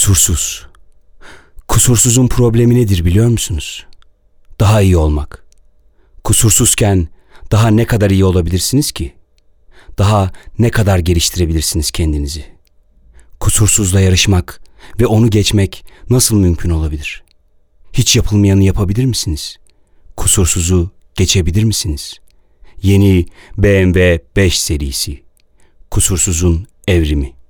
Kusursuz. Kusursuzun problemi nedir biliyor musunuz? Daha iyi olmak. Kusursuzken daha ne kadar iyi olabilirsiniz ki? Daha ne kadar geliştirebilirsiniz kendinizi? Kusursuzla yarışmak ve onu geçmek nasıl mümkün olabilir? Hiç yapılmayanı yapabilir misiniz? Kusursuzu geçebilir misiniz? Yeni BMW 5 serisi. Kusursuzun evrimi.